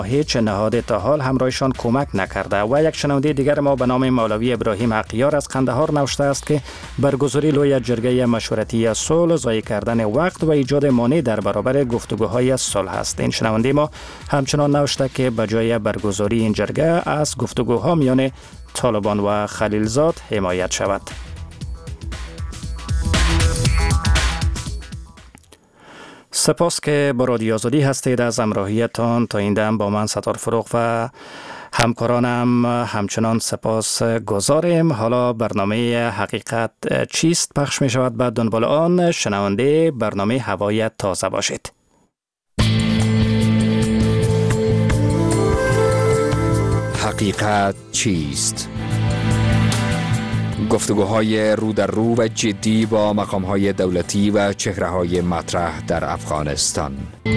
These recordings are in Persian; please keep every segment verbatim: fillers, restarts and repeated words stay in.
هیچ نهاد تا حال همراهشان کمک نکرده. و یک شنونده دیگر ما به نام مولوی ابراهیم حقیار از قندهار نوشته است که برگزاری لوی جرگه مشورتی صلح ضایع کردن وقت و ایجاد مانع در برابر گفتگوهای صلح است. این شنونده ما همچنان نوشته که به جای برگزاری این جرگه از گفتگوها میان طالبان و خلیلزاد حمایت شود. سپاس که با رادیو آزادی هستید. از همراهیتان تا این دم با من ستار فروغ و همکارانم همچنان سپاس گذاریم. حالا برنامه حقیقت چیست پخش می شود. بعد دنبال آن شنونده برنامه هوای تازه باشید. حقیقت چیست؟ گفتگوهای رو در رو و جدی با مقامهای دولتی و چهره‌های مطرح در افغانستان.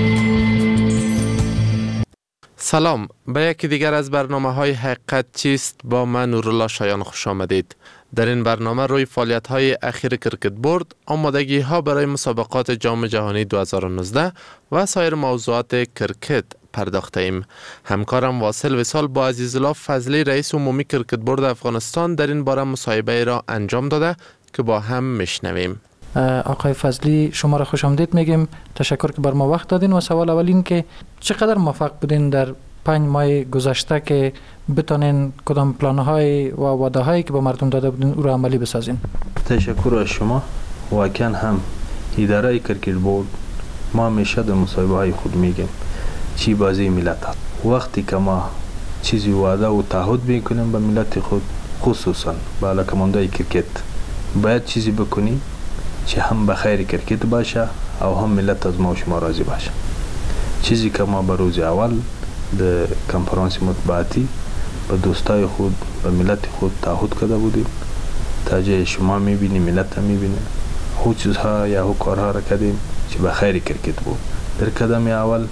سلام، به یکی دیگر از برنامه‌های حقیقت چیست با من نورالله شایان خوش آمدید. در این برنامه روی فعالیت‌های اخیر کرکت بورد، آمادگی‌ها برای مسابقات جام جهانی دو هزار و نوزده و سایر موضوعات کرکت پرداخته ایم. همکارم واصل وصال با عزیزالله فضلی رئیس عمومی کرکت بورد افغانستان در این باره مصاحبه را انجام داده که با هم میشنویم. آقای فضلی شما را خوش آمدید میگیم. تشکر که بر ما وقت دادین. و سوال اول این که چقدر موفق بودین در پنج ماه گذشته که بتونین کدام پلان‌های و وعده‌هایی که با مردم داده بودین او را عملی بسازین؟ تشکر از شما. واقعا هم اداره کرکت بورد ما همیشه در مصاحبه‌های خود میگیم چی بازی ملت هست. وقتی که ما چیزی وعده و تعهد میکنیم به ملت خود، خصوصا به علاقه‌مندای کرکت، باید چیزی بکنیم که هم به خیر کرکت باشه او هم ملت از ما و شما راضی باشه. چیزی که ما به روز اول در کنفرانس مطبوعاتی به دوستای خود به ملت خود تعهد کرده بودیم تا جای شما میبینی ملت هم میبینه هو چیزها یا هو کارها را کردیم که به خیر کرکت بود. در قدم اول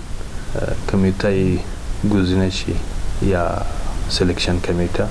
کمیته گزینشی یا سلکشن کمیته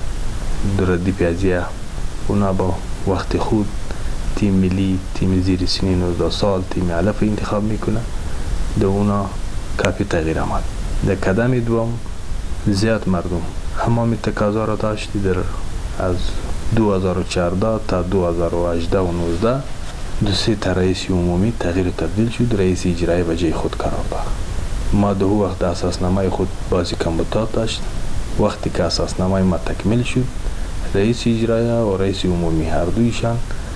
دردی پیازیه اونا با وقت خود تیم ملی، تیم زیر سنین نوزده سال، تیم علف انتخاب میکنه. در اونا کافی تغییر آمد. در قدم دوم زیاد مردم همه تقاضا را داشتی در از دو هزار و چهارده تا دو هزار و هجده و نوزده دو سه تا رئیس عمومی تغییر و تبدیل شد. رئیس اجرایی به جای خود قرار داد. ما در وقت اساسنامه خود بازی کمبودات داشت. وقتی که اساسنامه ما تکمیل شد، رئیس اجرایی و رئیس عمومی هر دویشان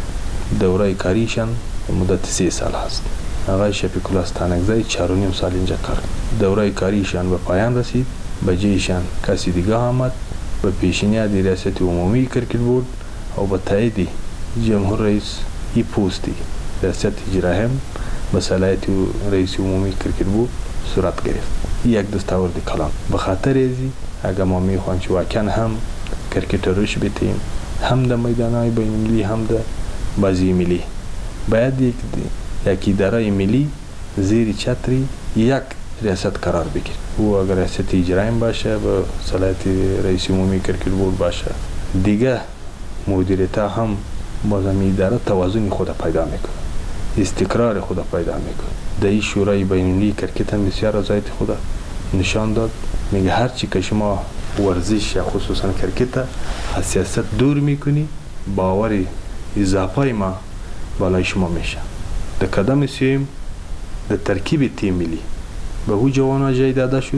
دوره کاریشان مدت سه سال هست. آقای شفیق الله استانکزی چهار و نیم سال اینجا کار. دوره کاریشان به پایان رسید. به جایشان کسی دیگه آمد به پیشنهاد ریاست عمومی کرکت بورد و با تایید جمهور رئیس ای پوستی ریاست اجرایی هم به صلاحیت رئیس عمومی کرکت بورد صورت گرفت. یک دستاورد کلان. به خاطر ازی اگر ما میخوایم که واقعا هم کرکت روش بتیم، هم در میدانهای بین المللی هم در بازی ملی، باید یک یک اداره ملی زیر چتری یک ریاست قرار بگیرد. او اگر ریاست اجرایی باشه به صلاحیت رئیس عمومی کرکت بورد باشه، دیگه مدیریت هم باز هم اداره توازن خود پیدا میکنه، استقرار خود پیدا میکنه. در این شورای بین المللی کرکت هم بسیار رضایت خود نشان داد. میگه هر چی که شما ورزش یا خصوصا کرکت از سیاست دور میکنی، باوری اضافه ما بالای شما میشه. در قدم سوم در ترکیب تیم ملی به او جوان جای داده شد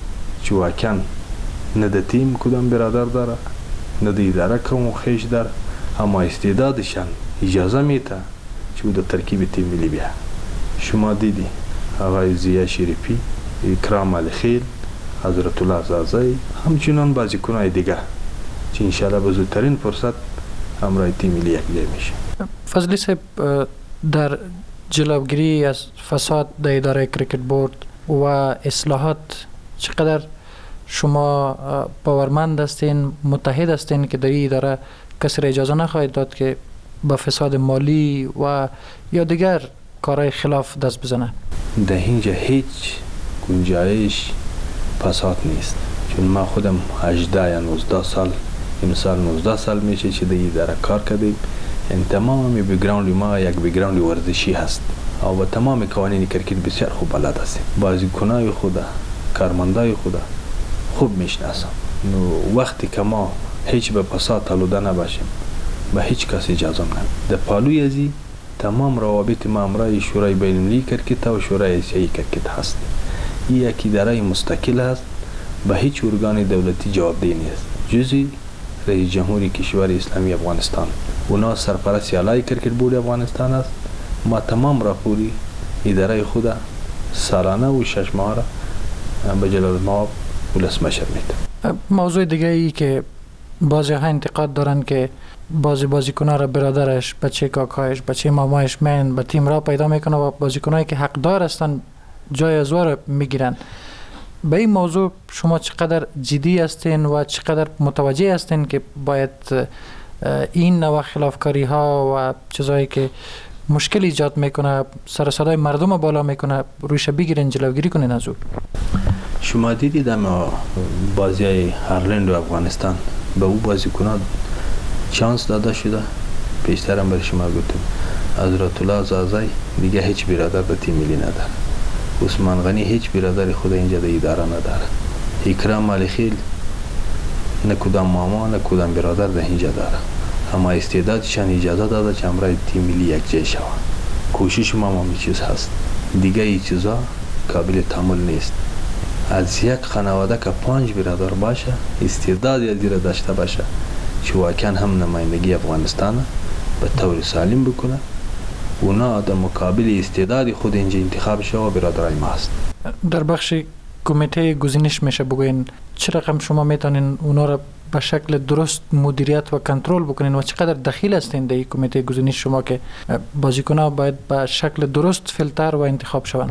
که واقعا نه در تیم کدام برادر داره، نه در اداره کم خیش داره، اما استعدادشان اجازه میده که در ترکیب تیم ملی بیا. شما دیدی آقای زیا شریفی، اکرام علی خیل، حضرت الله زازی، همچنان بازیکن‌های دیگه که انشاءالله به زودترین فرصت همراه تیم ملی یکجا میشه. فضلی صاحب، در جلوگیری از فساد در اداره کرکت بورد و اصلاحات چقدر شما باورمند هستین، متحد هستین که در این اداره کسی را اجازه نخواهید داد که با فساد مالی و یا دیگر کارهای خلاف دست بزنه؟ در اینجا هیچ گنجایش فساد نیست، چون ما خودم هجده یا نوزده سال این سال نوزده سال میشه که در اداره کار کردیم. یعنی تمام بیگراوند ما یک بیگراوند ورزشی هست و تمام قوانین کرکت بسیار خوب بلد هستیم. بازیکنای خود، کارمندای خود خوب میشناسم. نو وقتی که ما هیچ به فساد آلوده نباشیم به هیچ کس اجازه نمیدیم. در پالوی ازی تمام روابط ما امرای شورای بین المللی کرکت و شورای آسیایی کرکت هست. این یک اداره مستقل است، به هیچ ارگان دولتی جوابدهی نیست جزی رئیس جمهوری کشور اسلامی افغانستان. اونا سرپرست اعلای کرکت بورد افغانستان است. ما تمام راپوری اداره خود سالانه و شش ماه را به جلال ما ولسمشر میده. موضوع دیگه ای که بعضی ها انتقاد دارن که بعضی بازیکن‌ها را برادرش، بچه کاکایش، بچه مامایش من به تیم را پیدا میکنه و بازیکنایی که حقدار هستن جای از او را میگیرن. به این موضوع شما چقدر جدی هستین و چقدر متوجه هستین که باید این نوع خلافکاری ها و چیزایی که مشکل ایجاد میکنه، سر صدای مردم بالا میکنه، رویش بگیرین، جلوگیری کنین از او؟ شما دیدید اما بازی های هرلند و افغانستان به او بازیکنان چانس داده شده. پیشترم برای شما گفتم حضرت الله زازای دیگه هیچ برادر به تیم ملی نداره. عثمان غنی هیچ برادر خود اینجا در اداره نداره. اکرام مالخیل نه کدام ماما نه کدام برادر در اینجا داره. اما استعدادشان اجازه داده که امرای تیم ملی یک جای شود. کوشش ما می چیز هست. دیگه این چیزا قابل تحمل نیست. از یک خانواده که پنج برادر باشه، استعدادی از دیره داشته باشه که واقعا هم نمایندگی افغانستان به طور سالم بکنه، اونا در مقابل استعداد خود اینجا انتخاب شده و برادرای ما هست. در بخش کمیته گزینش میشه بگوین چه رقم شما میتونین اونا را به شکل درست مدیریت و کنترل بکنین و چقدر دخیل هستین در این کمیته گزینش شما که بازیکن‌ها باید به شکل درست فیلتر و انتخاب شوند؟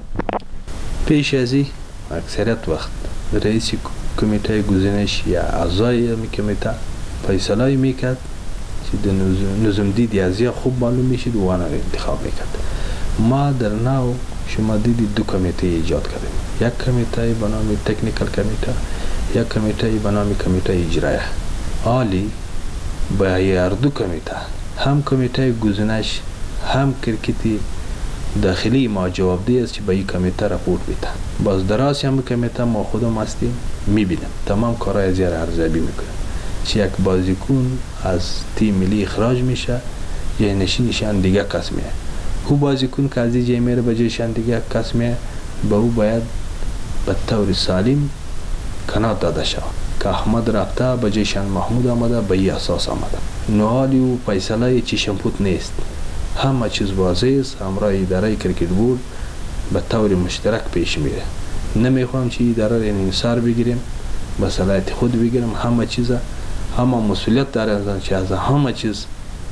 پیش ازی اکثریت وقت رئیس کمیته گزینش یا اعضای کمیته فیصله میکرد که نظم دیدی از یا خوب معلوم میشید و آنها را انتخاب میکرد. ما در ناو شما دیدید دو کمیته ایجاد کردیم، یک کمیته به نام تکنیکل کمیته، یک کمیته به نام کمیته اجرایه. عالی با هر دو کمیته، هم کمیته گزینش هم کرکتی داخلی ما جوابدهی است که به این کمیته راپورت میده. باز دراز هم کمیته ما خودم هستیم میبینم تمام کارهای از یار ارزیابی میکنیم چه یک بازیکن از تیم ملی اخراج میشه یا نشینشان دیگه کس میه. او بازیکن که از جای میره به جایشان دیگه کس میه، به او باید به طور سالم کنار داده شود که احمد رفته به جایشان محمود آمده، به این اساس آمده. نوالی و فیصله چشم پوت نیست، همه چیز واضح است. امرای اداره کرکت بورد به طور مشترک پیش میره. نمیخوام چه اداره را انحصار بگیریم، به صلاحیت خود بگیریم. همه چیز همه مسئولیت دارن که از همه چیز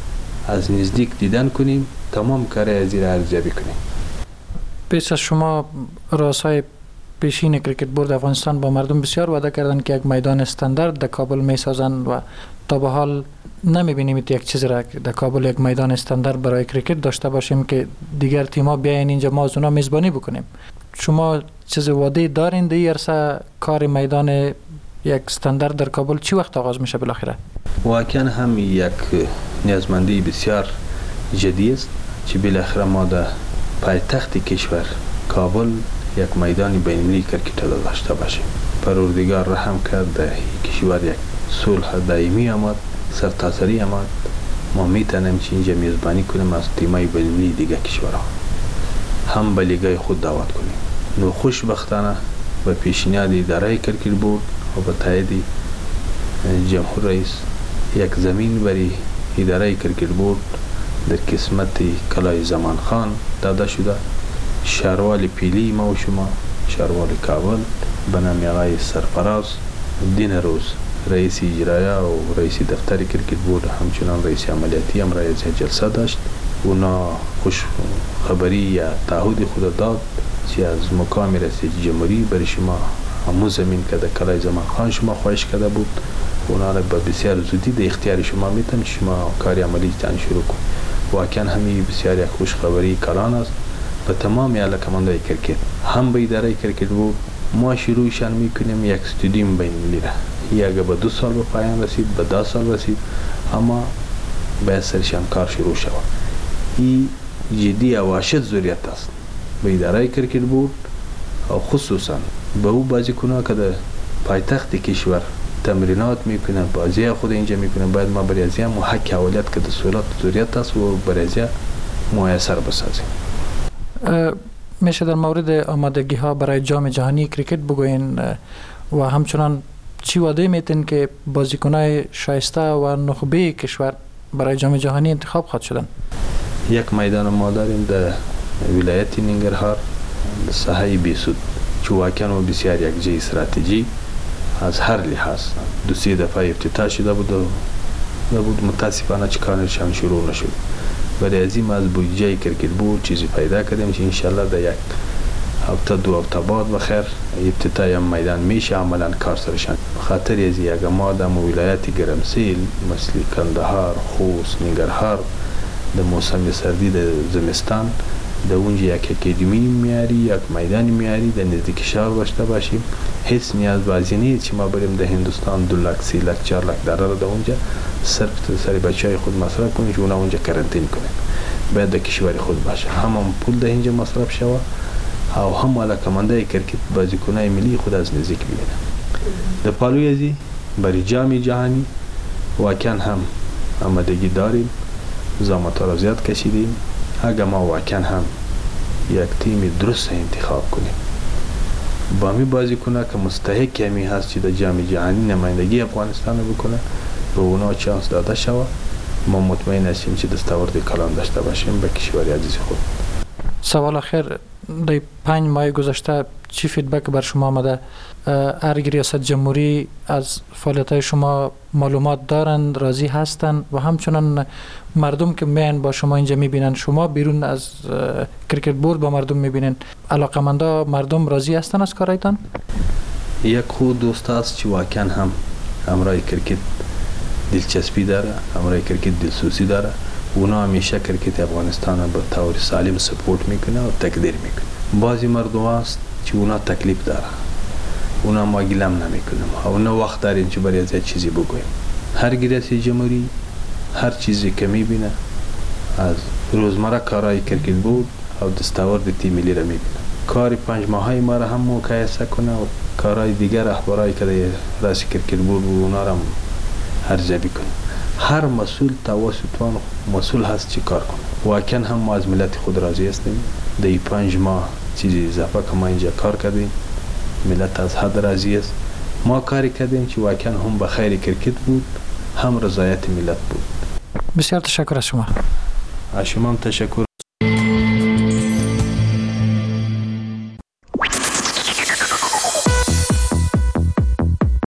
از نزدیک دیدن کنیم، تمام کاری از زیر ارزیابی کنیم. پیش از شما رؤسای پیشین کرکت بورد افغانستان با مردم بسیار وعده کردن که یک میدان استاندارد در کابل میسازند و تا به حال نمیبینیم یک چیزی را که در کابل یک میدان استاندارد برای کرکت داشته باشیم که دیگر تیم‌ها بیاین اینجا ما از اونا میزبانی بکنیم. شما چیز وعده دارین در این عرصه؟ کار میدان یک استاندارد در کابل چی وقت آغاز میشه بالاخره؟ واقعا هم یک نیازمندی بسیار جدی است که بالاخره ما در پایتخت کشور کابل یک میدان بین‌المللی کرکت داشته باشیم. پروردگار رحم کرد در کشور یک صلح دائمی آمد، سرتاسری آمد. ما میتونیم که اینجا میزبانی کنیم از تیمای بین‌المللی دیگه کشورها، هم به لیگای خود دعوت کنیم. نو خوشبختانه به پیشنهاد اداره کرکت بورد و به تایید جمهور رئیس یک زمین برای اداره کرکت بورد در قسمت کلای زمان خان داده شده. شهروال پیلی ما و شما، شهروال کابل به نام آقای سرفراز دین روز رئیس اجرایه و رئیس دفتر کرکت بورد، همچنان رئیس عملیاتی هم رئیس جلسه داشت. اونا خوش خبری یا تعهد خود داد که از مقام رئیس جمهوری برای شما همون زمین که در کلای زمان خان شما خواهش کرده بود، اونا را به بسیار زودی در اختیار شما میتونید شما کاری عملی تان شروع کنید. واقعا همین بسیار یک خوش خبری کلان است به تمام علاقمندان کرکت. هم به اداره کرکت بود ما شروعشان میکنیم یک استودیوم بین‌المللی را، یا اگر به دو سال به پایان رسید به ده سال رسید، اما باید سرشان کار شروع شود. این جدی اواشد ضروریت است به اداره کرکت بود و خصوصا به او بازیکن‌ها که در پایتخت کشور تمرینات میکنه، بازی خود اینجا میکنه، باید ما برای ازیا مو حق اولیت که دستورات دوریت است و برای ازیا میسر بسازیم. میشه در مورد آمادگی ها برای جام جهانی کریکت بگوین و همچنان چی وعده میتین که بازیکنای شایسته و نخبه کشور برای جام جهانی انتخاب خواهد شدن؟ یک میدان ما داریم در ولایت ننگرهار، ساحه بیسود که واقعا و بسیار یک جای استراتژی از هر لحاظ دو سه دفعه افتتاح شده بود و بود متاسفانه چه کارشان شروع نشد. برای ازیم از بودجه کرکت بود چیزی پیدا کردیم که انشالله در یک هفته دو هفته بعد بخیر افتتاح میدان میشه عملا کار سرشان. خاطر از یک ما در ولایت گرمسیل مثل کندهار، خوست، ننگرهار در موسم سردی در زمستان در اونجا یک اکادمی میاری، یک میدان میاری در نزدیک شهر داشته باشیم. هیچ نیاز بازی نیست که ما بریم در هندوستان دو لک سی لک چهار لک دلار در اونجا صرف سر بچه های خود مصرف کنیم که اونا اونجا کرنتین کنیم. باید در کشور خود باشه، همون پول در اینجا مصرف شوه او هم علاقمنده کرکت بازیکنای ملی خود از نزدیک ببینه. در پالوی ازی برای جام جهانی واقعا هم آمادگی داریم، زحمت را زیاد کشیدیم. اگر ما واقعا هم یک تیم درست انتخاب کنیم با می بازیکنه که مستحق کمی هست که در جام جهانی نمایندگی افغانستان بکنه به اونا چانس داده شود، ما مطمئن هستیم که دستاورد کلان داشته باشیم به کشور عزیز خود. سوال آخر، در پنج ماه گذشته چی فیدبک بر شما آمده؟ ارگ ریاست جمهوری از فعالیت‌های شما معلومات دارند، راضی هستند و همچنان مردم که میان با شما اینجا میبینن، شما بیرون از کرکت بورد با مردم میبینن، علاقمندا مردم راضی هستند از کارایتان؟ یک خود دوست است که واقعا هم امرای کرکت دلچسپی داره، امرای کرکت دلسوزی داره. اونا همیشه کرکت افغانستان به طور سالم سپورت میکنه و تقدیر میکنه. بعضی مردم هست که اونا تکلیف داره، اونا ما گلم نمیکنیم، اونا وقت داریم که برای از چیزی بگویم. هر ریاست جمهوری هر چیزی که میبینه از روزمره کارهای کرکت بود او دستاورد تیم ملی را میبینه. کار پنج ماهی ما را هم مقایسه کنه و کارهای دیگر اخبارایی که در راست کرکت بود اونا را ارزیابی کنه. هر مسئول توسط مسئول هست چی کار کنه. واقعا هم ما از ملت خود راضی هستیم. در پنج ماه چیزی اضافه که ما اینجا کار کردیم، ملت از حد راضی است. ما کاری کردیم که واقعا هم به خیر کرکت بود، هم رضایت ملت بود. بسیار تشکر از شما. از شما هم تشکر.